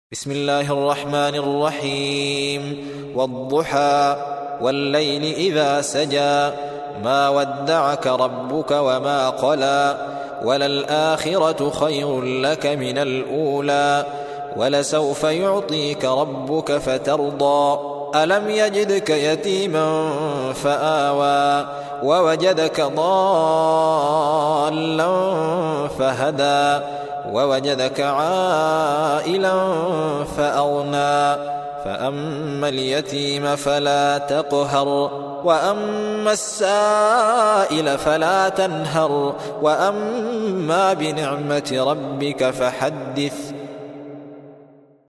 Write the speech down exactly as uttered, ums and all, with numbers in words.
بسم الله الرحمن الرحيم والضحى والليل إذا سجى ما ودعك ربك وما قلى وللآخرة خير لك من الأولى ولسوف يعطيك ربك فترضى ألم يجدك يتيما فآوى ووجدك ضالا فهدى ووجدك عائلا فأغنى فأما اليتيم فلا تقهر وأما السائل فلا تنهر وأما بنعمة ربك فحدث